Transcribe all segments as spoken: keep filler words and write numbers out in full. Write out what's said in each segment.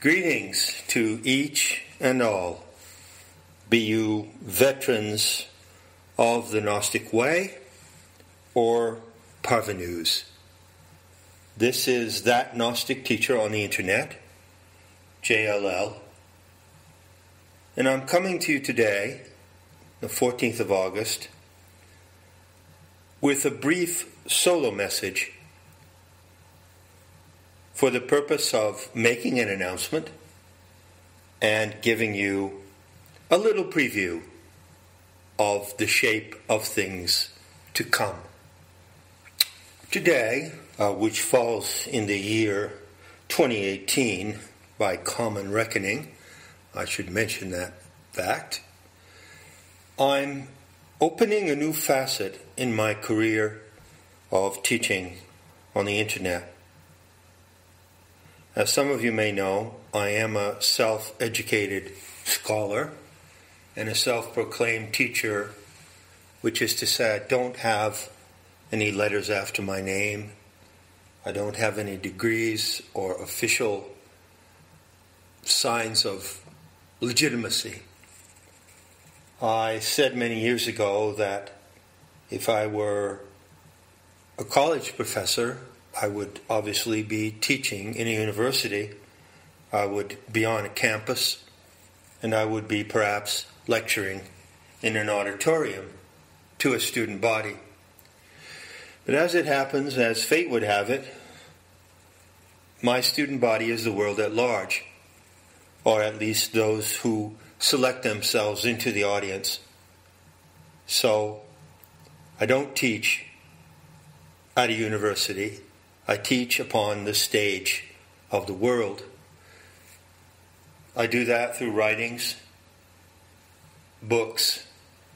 Greetings to each and all, be you veterans of the Gnostic Way or parvenus. This is That Gnostic Teacher on the Internet, J L L, and I'm coming to you today, the fourteenth of August, with a brief solo message for the purpose of making an announcement and giving you a little preview of the shape of things to come. Today, uh, which falls in the year twenty eighteen by common reckoning, I should mention that fact, I'm opening a new facet in my career of teaching on the Internet. As some of you may know, I am a self-educated scholar and a self-proclaimed teacher, which is to say I don't have any letters after my name. I don't have any degrees or official signs of legitimacy. I said many years ago that if I were a college professor, I would obviously be teaching in a university. I would be on a campus, and I would be perhaps lecturing in an auditorium to a student body. But as it happens, as fate would have it, my student body is the world at large, or at least those who select themselves into the audience. So, I don't teach at a university. I teach upon the stage of the world. I do that through writings, books,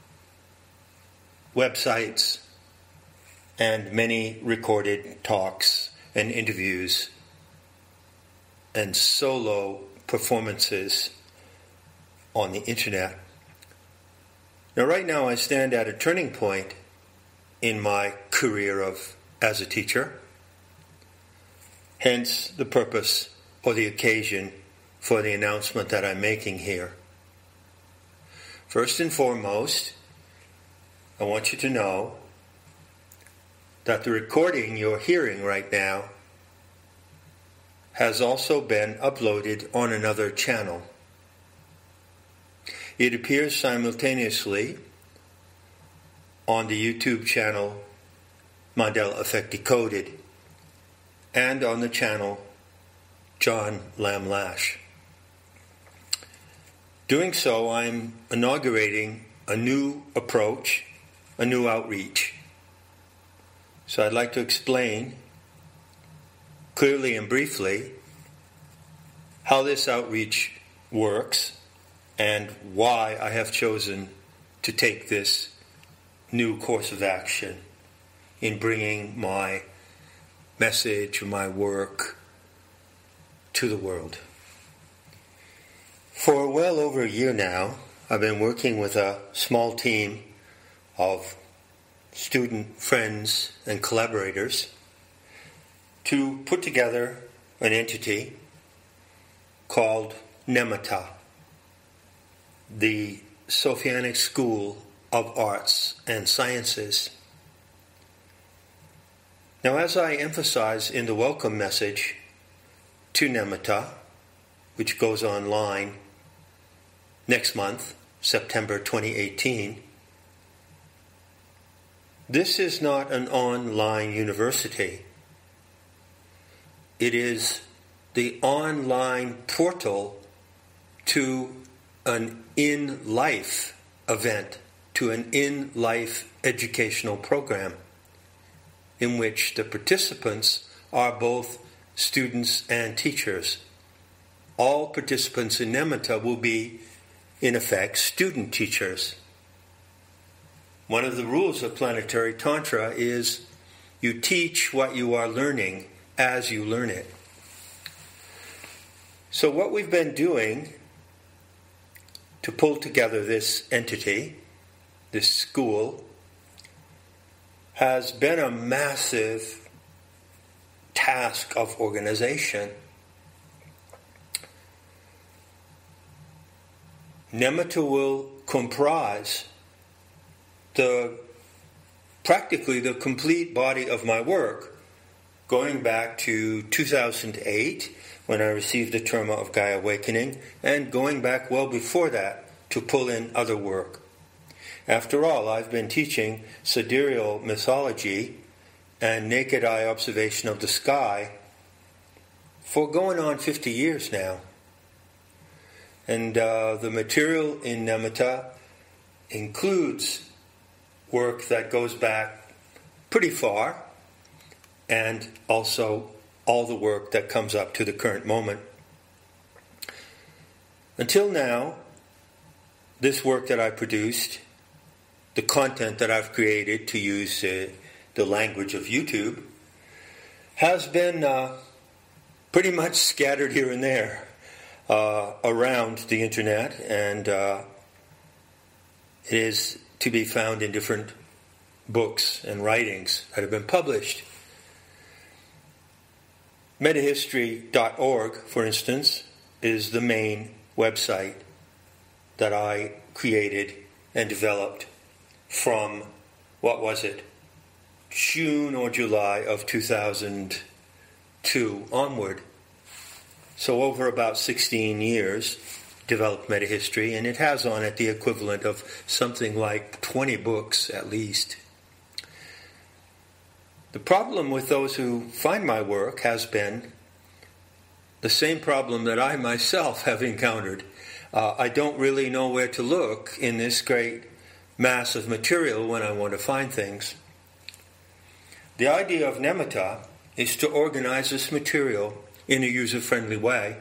websites, and many recorded talks and interviews and solo performances on the Internet. Now, right now I stand at a turning point in my career of as a teacher. Hence the purpose or the occasion for the announcement that I'm making here. First and foremost, I want you to know that the recording you're hearing right now has also been uploaded on another channel. It appears simultaneously on the YouTube channel Mandela Effect Decoded and on the channel John Lam Lash. Doing so, I'm inaugurating a new approach, a new outreach. So I'd like to explain clearly and briefly how this outreach works and why I have chosen to take this new course of action in bringing my message, my work to the world. For well over a year now, I've been working with a small team of student friends and collaborators to put together an entity called NEMATA, the Sophianic School of Arts and Sciences. Now, as I emphasize in the welcome message to NEMATA, which goes online next month, September twenty eighteen, this is not an online university. It is the online portal to an in-life event, to an in-life educational program, in which the participants are both students and teachers. All participants in NEMATA will be, in effect, student teachers. One of the rules of planetary Tantra is you teach what you are learning as you learn it. So what we've been doing to pull together this entity, this school, has been a massive task of organization. Nematta will comprise the practically the complete body of my work, going back to two thousand eight, when I received the term of Gaia Awakening, and going back well before that to pull in other work. After all, I've been teaching sidereal mythology and naked eye observation of the sky for going on fifty years now. And uh, the material in Nematta includes work that goes back pretty far, and also all the work that comes up to the current moment. Until now, this work that I produced, the content that I've created, to use uh, the language of YouTube, has been uh, pretty much scattered here and there uh, around the internet, and uh, it is to be found in different books and writings that have been published. Metahistory dot org, for instance, is the main website that I created and developed from, what was it, June or July of two thousand two onward. So over about sixteen years, developed Metahistory, and it has on it the equivalent of something like twenty books at least. The problem with those who find my work has been the same problem that I myself have encountered. Uh, I don't really know where to look in this great mass of material when I want to find things. The idea of Nematta is to organize this material in a user-friendly way.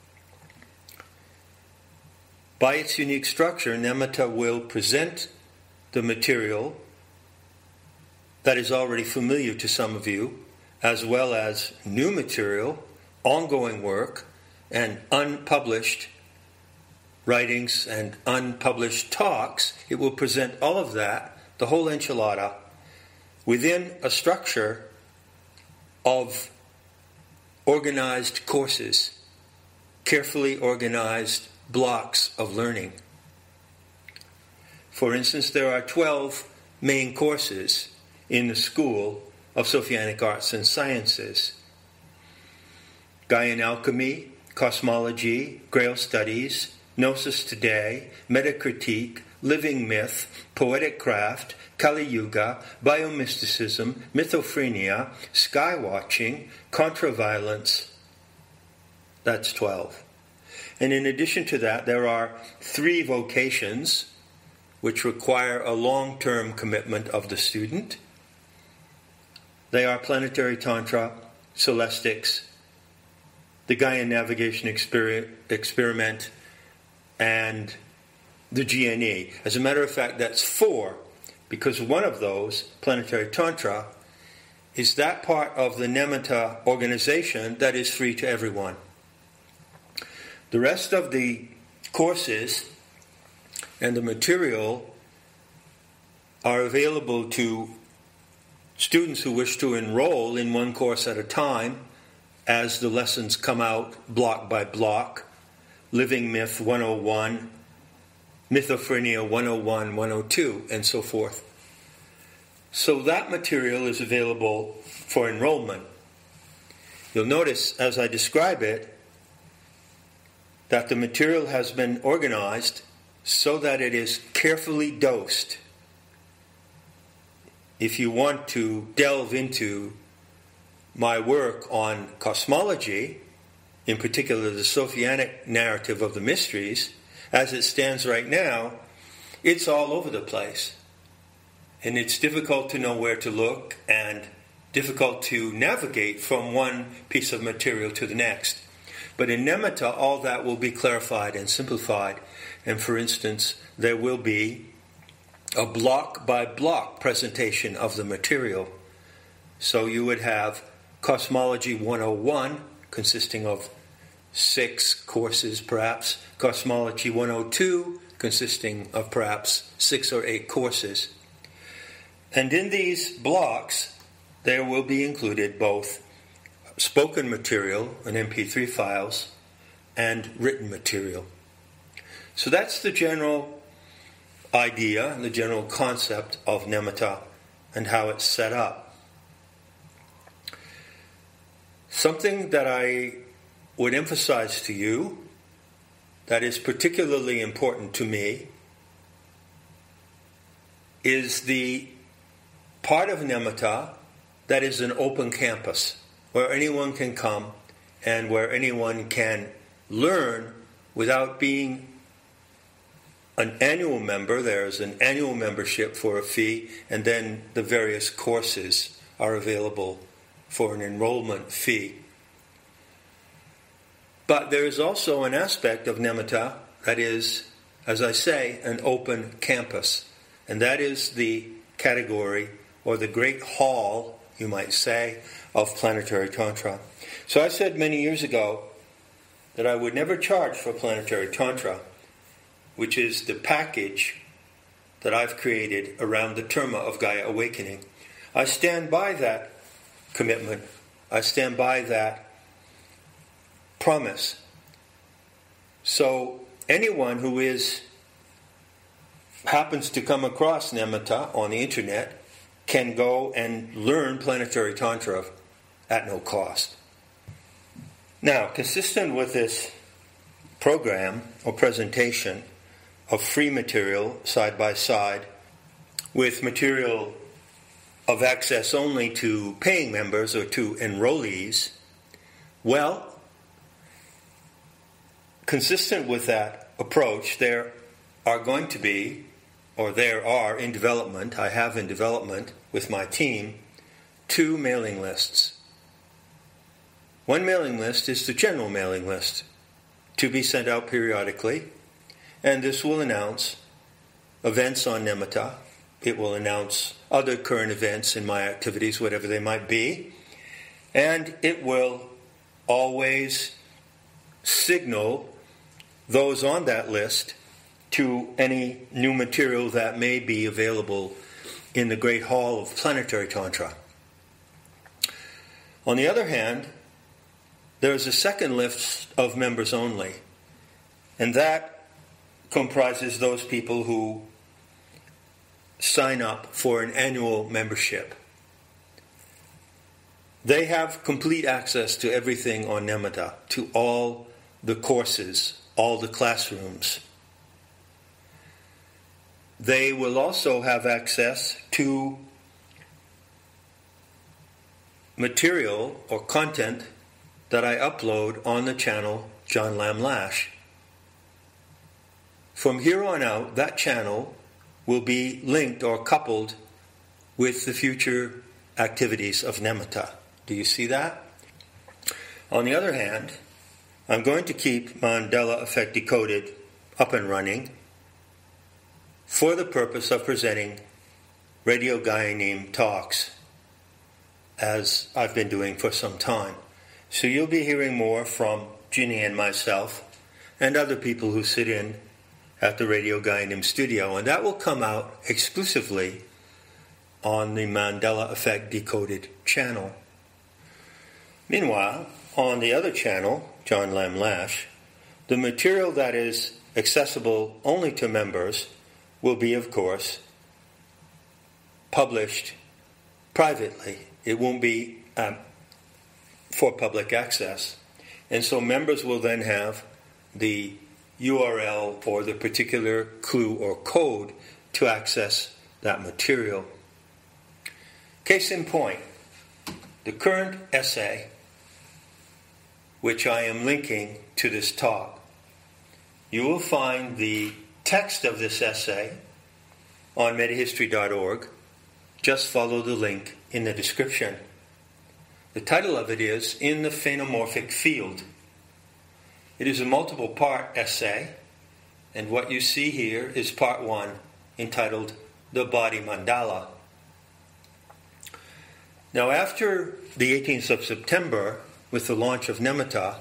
By its unique structure, Nematta will present the material that is already familiar to some of you, as well as new material, ongoing work, and unpublished writings and unpublished talks. It will present all of that, the whole enchilada, within a structure of organized courses, carefully organized blocks of learning. For instance, there are twelve main courses in the School of Sophianic Arts and Sciences: Gaian Alchemy, Cosmology, Grail Studies, Gnosis Today, Metacritique, Living Myth, Poetic Craft, Kali Yuga, Biomysticism, Mythophrenia, Skywatching, Contraviolence. That's twelve. And in addition to that, there are three vocations which require a long-term commitment of the student. They are Planetary Tantra, Celestics, the Gaian Navigation Exper- Experiment, and the G N E. As a matter of fact, that's four, because one of those, Planetary Tantra, is that part of the Nematta organization that is free to everyone. The rest of the courses and the material are available to students who wish to enroll in one course at a time as the lessons come out block by block. Living Myth one oh one, Mythophrenia one oh one, one oh two, and so forth. So that material is available for enrollment. You'll notice as I describe it that the material has been organized so that it is carefully dosed. If you want to delve into my work on cosmology, in particular the Sophianic narrative of the mysteries, as it stands right now, it's all over the place. And it's difficult to know where to look and difficult to navigate from one piece of material to the next. But in Nematta, all that will be clarified and simplified. And for instance, there will be a block-by-block presentation of the material. So you would have Cosmology one oh one, consisting of six courses perhaps, Cosmology one oh two, consisting of perhaps six or eight courses. And in these blocks, there will be included both spoken material and M P three files and written material. So that's the general idea, the general concept of nematta and how it's set up. Something that I would emphasize to you that is particularly important to me is the part of nematta that is an open campus, where anyone can come and where anyone can learn without being an annual member. There's an annual membership for a fee, and then the various courses are available for an enrollment fee. But there is also an aspect of nematta that is, as I say, an open campus. And that is the category, or the great hall, you might say, of planetary tantra. So I said many years ago that I would never charge for planetary tantra, which is the package that I've created around the terma of Gaia Awakening. I stand by that commitment. I stand by that promise. So anyone who is happens to come across nematta on the internet can go and learn planetary tantra at no cost. Now, consistent with this program or presentation of free material side by side with material of access only to paying members or to enrollees, well, consistent with that approach, there are going to be, or there are in development, I have in development with my team, two mailing lists. One mailing list is the general mailing list, to be sent out periodically, and this will announce events on nematta. It will announce other current events in my activities, whatever they might be, and it will always signal those on that list to any new material that may be available in the Great Hall of Planetary Tantra. On the other hand, there is a second list of members only, and that comprises those people who sign up for an annual membership. They have complete access to everything on nematta, to all the courses, all the classrooms. They will also have access to material or content that I upload on the channel John Lam Lash. From here on out, that channel will be linked or coupled with the future activities of nematta. Do you see that? On the other hand, I'm going to keep Mandela Effect Decoded up and running for the purpose of presenting Radio Guyaneme talks, as I've been doing for some time. So you'll be hearing more from Ginny and myself and other people who sit in at the Radio Guyaneme studio, and that will come out exclusively on the Mandela Effect Decoded channel. Meanwhile, on the other channel, John Lam Lash, the material that is accessible only to members will be, of course, published privately. It won't be um, for public access. And so members will then have the U R L or the particular clue or code to access that material. Case in point, the current essay, which I am linking to this talk, you will find the text of this essay on metahistory dot org. Just follow the link in the description. The title of it is In the Phenomorphic Field. It is a multiple part essay, and what you see here is part one, entitled The Body Mandala. Now, after the eighteenth of September, with the launch of nematta,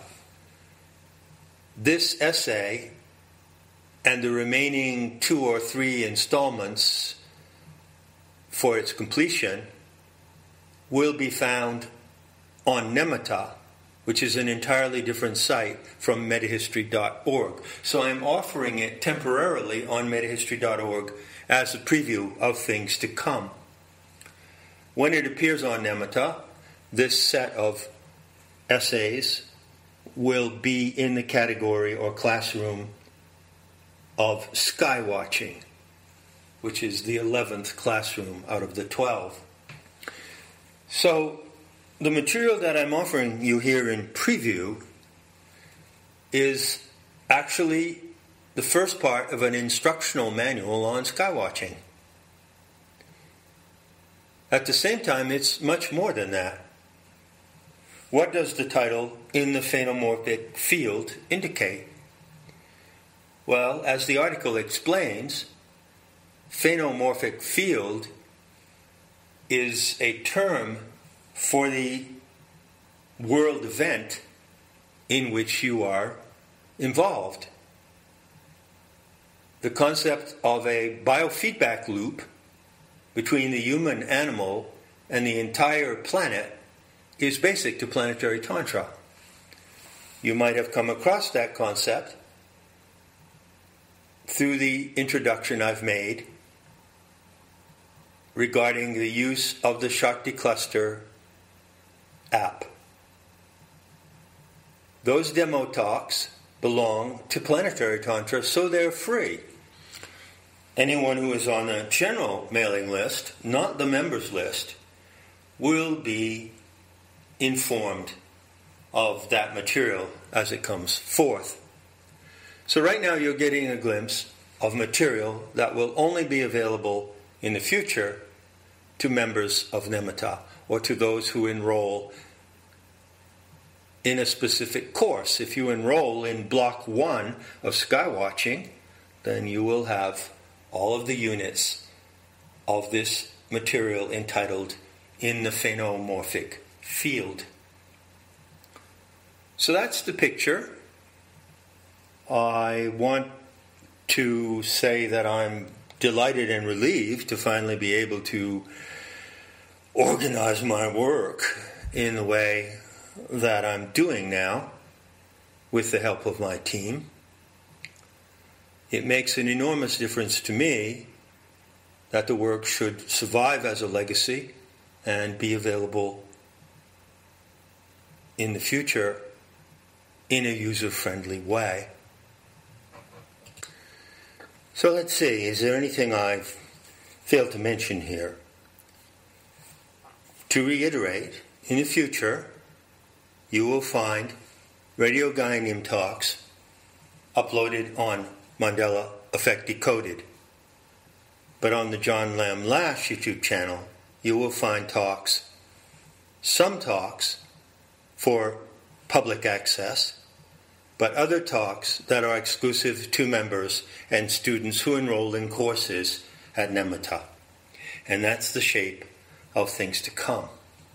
this essay and the remaining two or three installments for its completion will be found on nematta which is an entirely different site from metahistory dot org. So I'm offering it temporarily on metahistory dot org as a preview of things to come. When it appears on Nematta, this set of essays will be in the category or classroom of skywatching, which is the eleventh classroom out of the twelve. So the material that I'm offering you here in preview is actually the first part of an instructional manual on skywatching. At the same time, it's much more than that. What does the title "In the Phenomorphic Field" indicate? Well, as the article explains, phenomorphic field is a term for the world event in which you are involved. The concept of a biofeedback loop between the human animal and the entire planet is basic to planetary Tantra. You might have come across that concept through the introduction I've made regarding the use of the Shakti Cluster app. Those demo talks belong to Planetary Tantra, so they're free. Anyone who is on a general mailing list, not the members list, will be informed of that material as it comes forth. So right now you're getting a glimpse of material that will only be available in the future to members of Nematta or to those who enroll in a specific course. If you enroll in block one of Skywatching, then you will have all of the units of this material entitled "In the Phenomorphic Field." So that's the picture. I want to say that I'm delighted and relieved to finally be able to organize my work in the way that I'm doing now with the help of my team. It makes an enormous difference to me that the work should survive as a legacy and be available in the future in a user-friendly way. So let's see, is there anything I've failed to mention here? To reiterate, in the future, you will find Radio Gyanium talks uploaded on Mandela Effect Decoded. But on the John Lam Lash YouTube channel, you will find talks, some talks for public access, but other talks that are exclusive to members and students who enroll in courses at Nematta. And that's the shape of things to come.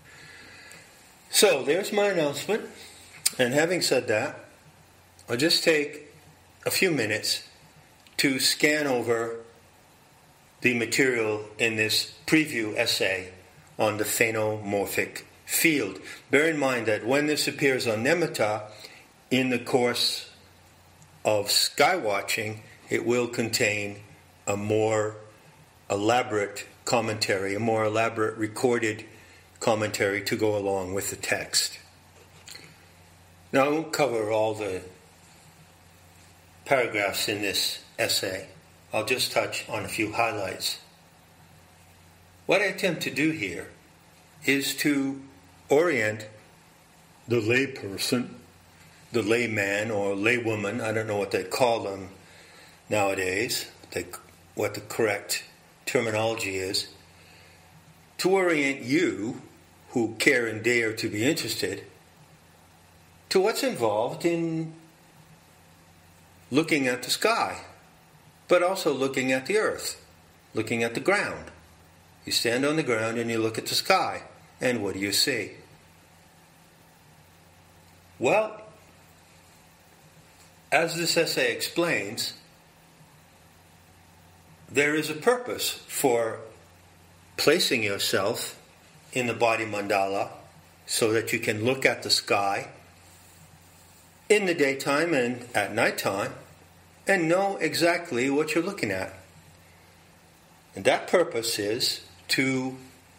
So there's my announcement. And having said that, I'll just take a few minutes to scan over the material in this preview essay on the phenomorphic field. Bear in mind that when this appears on Nematta, in the course of Skywatching, it will contain a more elaborate commentary, a more elaborate recorded commentary to go along with the text. Now, I won't cover all the paragraphs in this essay. I'll just touch on a few highlights. What I attempt to do here is to orient the layperson, the layman or laywoman, I don't know what they call them nowadays, they, what the correct terminology is, to orient you, who care and dare to be interested, to what's involved in looking at the sky, but also looking at the earth, looking at the ground. You stand on the ground and you look at the sky, and what do you see? Well, as this essay explains, there is a purpose for placing yourself in the body mandala so that you can look at the sky in the daytime and at nighttime and know exactly what you're looking at. And that purpose is to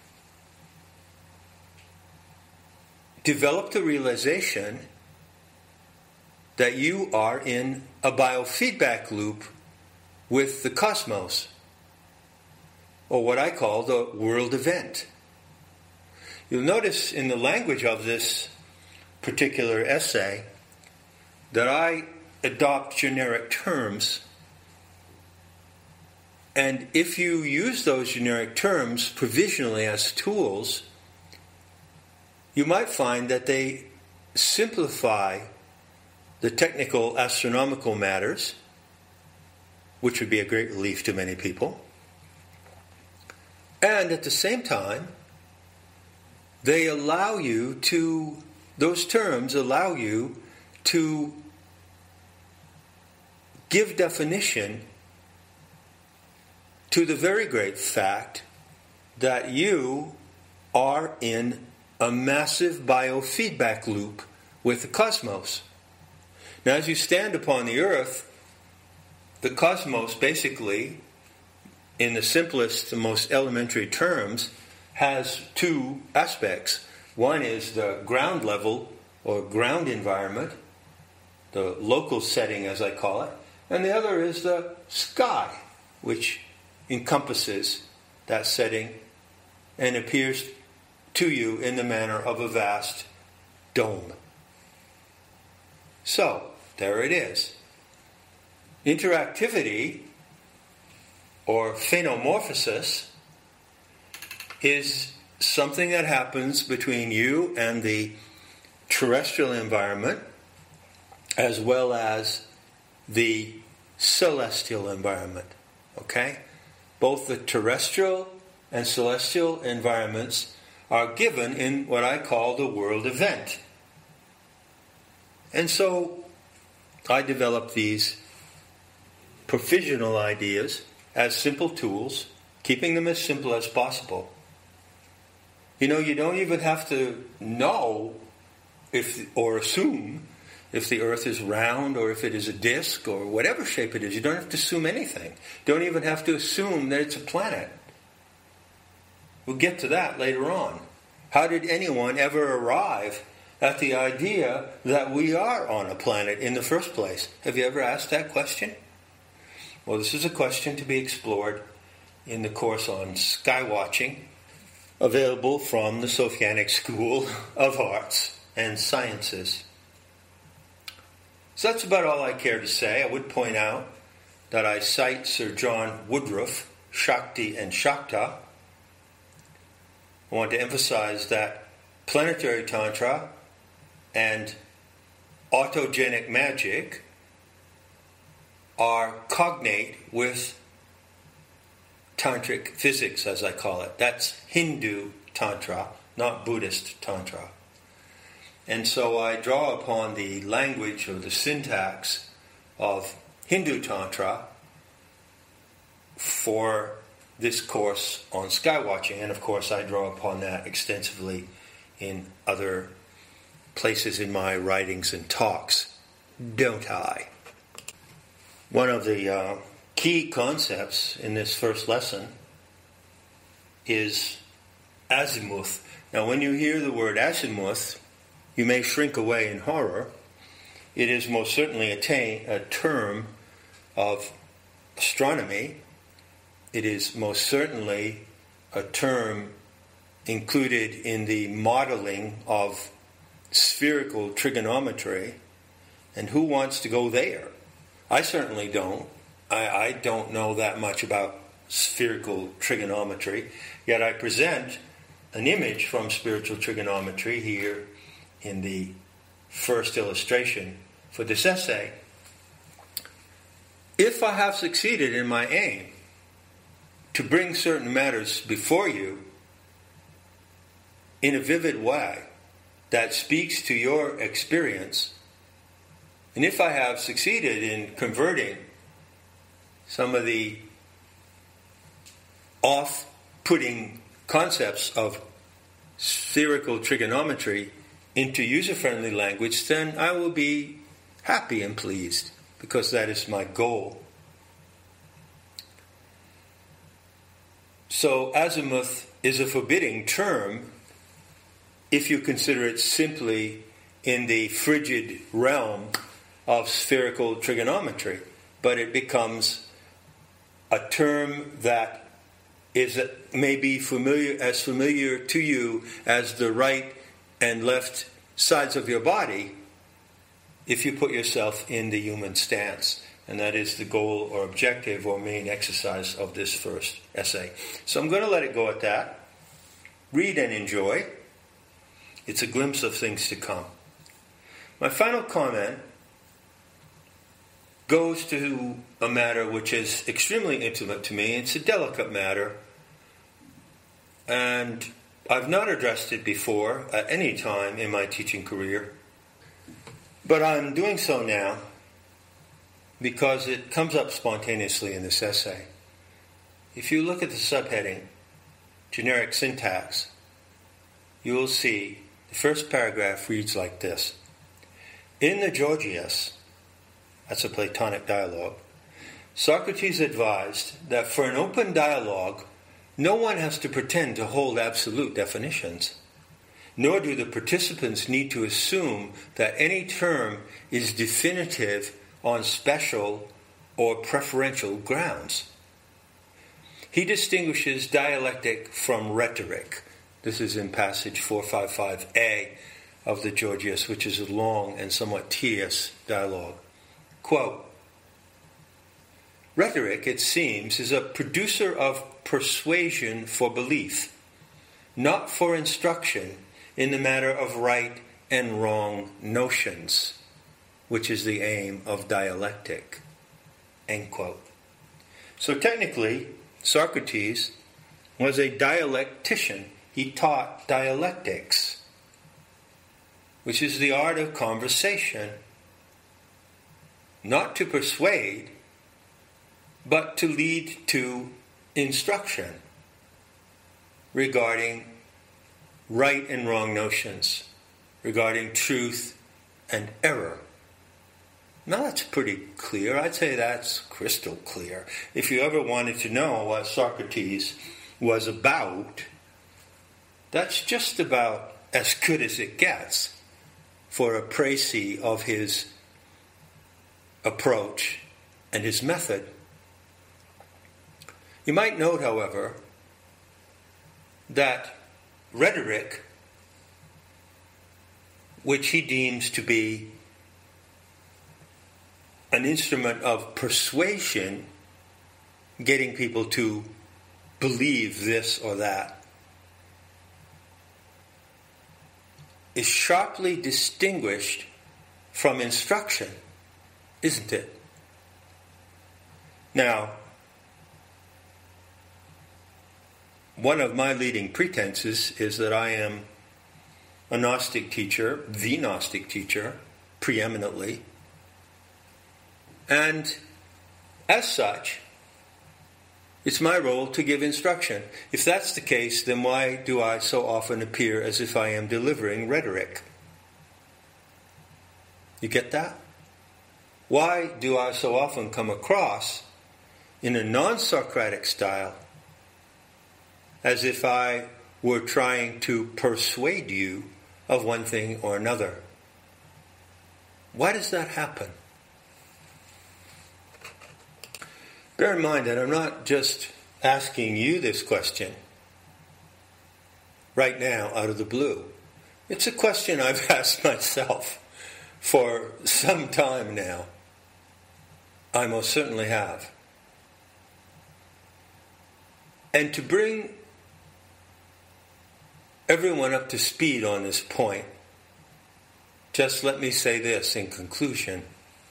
develop the realization that you are in a biofeedback loop with the cosmos, or what I call the world event. You'll notice in the language of this particular essay that I adopt generic terms, and if you use those generic terms provisionally as tools, you might find that they simplify the technical astronomical matters, which would be a great relief to many people, and at the same time, they allow you to, those terms allow you to give definition to the very great fact that you are in a massive biofeedback loop with the cosmos. Now, as you stand upon the earth, the cosmos basically, in the simplest, the most elementary terms, has two aspects. One is the ground level or ground environment, the local setting as I call it, and the other is the sky, which encompasses that setting and appears to you in the manner of a vast dome. So, there it is. Interactivity, or phenomorphosis, is something that happens between you and the terrestrial environment as well as the celestial environment. Okay? Both the terrestrial and celestial environments are given in what I call the world event. And so I developed these provisional ideas as simple tools, keeping them as simple as possible. You know, you don't even have to know if or assume if the earth is round or if it is a disk or whatever shape it is. You don't have to assume anything. You don't even have to assume that it's a planet. We'll get to that later on. How did anyone ever arrive at the idea that we are on a planet in the first place? Have you ever asked that question? Well, this is a question to be explored in the course on skywatching, available from the Sophianic School of Arts and Sciences. So that's about all I care to say. I would point out that I cite Sir John Woodruff, Shakti and Shakta. I want to emphasize that planetary tantra and autogenic magic are cognate with tantric physics, as I call it. That's Hindu tantra, not Buddhist tantra. And so I draw upon the language or the syntax of Hindu tantra for this course on skywatching. And of course I draw upon that extensively in other places in my writings and talks, don't I? One of the uh, key concepts in this first lesson is azimuth. Now, when you hear the word azimuth, you may shrink away in horror. It is most certainly a, ta- a term of astronomy. It is most certainly a term included in the modeling of spherical trigonometry. And who wants to go there? I certainly don't. I, I don't know that much about spherical trigonometry, yet I present an image from spiritual trigonometry here in the first illustration for this essay. If I have succeeded in my aim to bring certain matters before you in a vivid way that speaks to your experience, and if I have succeeded in converting some of the off-putting concepts of spherical trigonometry into user-friendly language, then I will be happy and pleased, because that is my goal. So azimuth is a forbidding term if you consider it simply in the frigid realm of spherical trigonometry, but it becomes a term that is maybe familiar, as familiar to you as the right and left sides of your body if you put yourself in the human stance. And that is the goal or objective or main exercise of this first essay. So I'm going to let it go at that. Read and enjoy. It's a glimpse of things to come. My final comment goes to a matter which is extremely intimate to me. It's a delicate matter. And I've not addressed it before at any time in my teaching career. But I'm doing so now because it comes up spontaneously in this essay. If you look at the subheading, generic syntax, you will see the first paragraph reads like this. In the Gorgias, that's a Platonic dialogue, Socrates advised that for an open dialogue, no one has to pretend to hold absolute definitions, nor do the participants need to assume that any term is definitive on special or preferential grounds. He distinguishes dialectic from rhetoric. This is in passage four fifty-five A of the Gorgias, which is a long and somewhat tedious dialogue. Quote, rhetoric, it seems, is a producer of persuasion for belief, not for instruction in the matter of right and wrong notions, which is the aim of dialectic. End quote. So technically, Socrates was a dialectician. He taught dialectics, which is the art of conversation, not to persuade, but to lead to instruction regarding right and wrong notions, regarding truth and error. Now that's pretty clear. I'd say that's crystal clear. If you ever wanted to know what Socrates was about, that's just about as good as it gets for a précis of his approach and his method. You might note, however, that rhetoric, which he deems to be an instrument of persuasion, getting people to believe this or that, is sharply distinguished from instruction, isn't it? Now, one of my leading pretenses is that I am a Gnostic teacher, the Gnostic teacher, preeminently. And as such, it's my role to give instruction. If that's the case, then why do I so often appear as if I am delivering rhetoric? You get that? Why do I so often come across in a non-Socratic style as if I were trying to persuade you of one thing or another? Why does that happen? Bear in mind that I'm not just asking you this question right now out of the blue. It's a question I've asked myself for some time now. I most certainly have. And to bring everyone up to speed on this point, just let me say this in conclusion.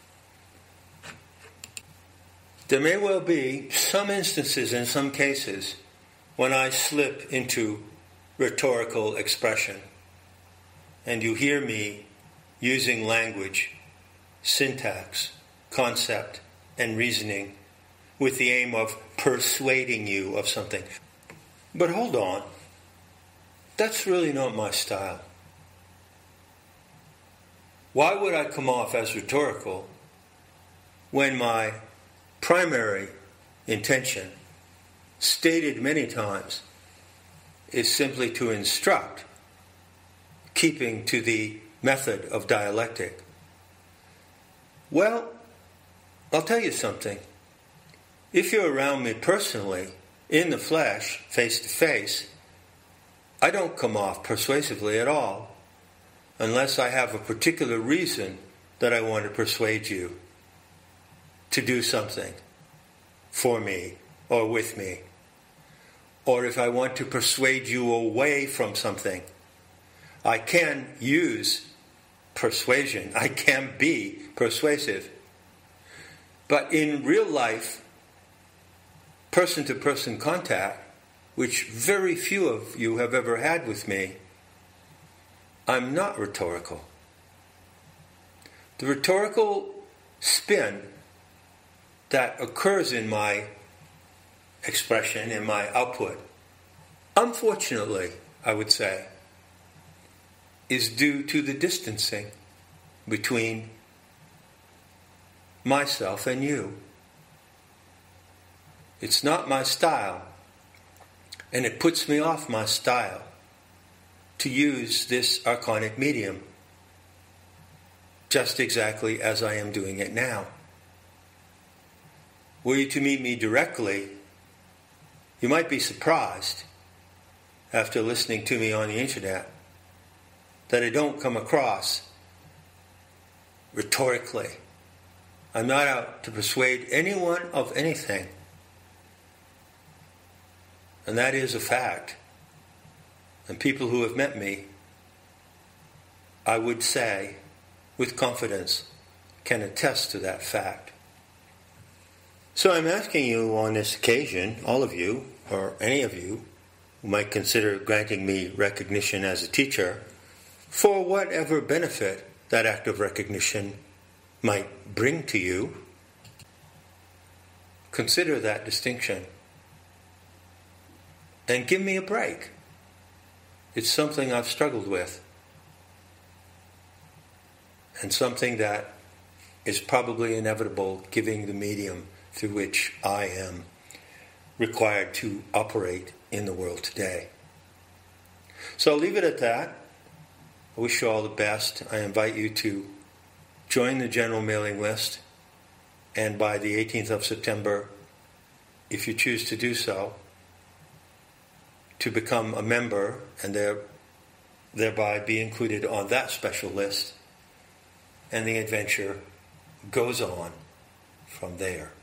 There may well be some instances in some cases when I slip into rhetorical expression and you hear me using language, syntax, concept, and reasoning with the aim of persuading you of something. But hold on. That's really not my style. Why would I come off as rhetorical when my primary intention, stated many times, is simply to instruct, keeping to the method of dialectic? Well, I'll tell you something. If you're around me personally, in the flesh, face to face, I don't come off persuasively at all, unless I have a particular reason that I want to persuade you to do something for me or with me. Or if I want to persuade you away from something. I can use persuasion. I can be persuasive. But in real life, person-to-person contact, which very few of you have ever had with me, I'm not rhetorical. The rhetorical spin that occurs in my expression, in my output, unfortunately, I would say, is due to the distancing between myself and you. It's not my style, and it puts me off my style to use this archonic medium just exactly as I am doing it now. Were you to meet me directly, you might be surprised, after listening to me on the internet, that I don't come across rhetorically. I'm not out to persuade anyone of anything. And that is a fact. And people who have met me, I would say, with confidence, can attest to that fact. So I'm asking you on this occasion, all of you, or any of you, who might consider granting me recognition as a teacher, for whatever benefit that act of recognition might bring to you, consider that distinction. And give me a break. It's something I've struggled with. And something that is probably inevitable, given the medium through which I am required to operate in the world today. So I'll leave it at that. I wish you all the best. I invite you to join the general mailing list, and by the eighteenth of September, if you choose to do so, to become a member and there, thereby be included on that special list, and the adventure goes on from there.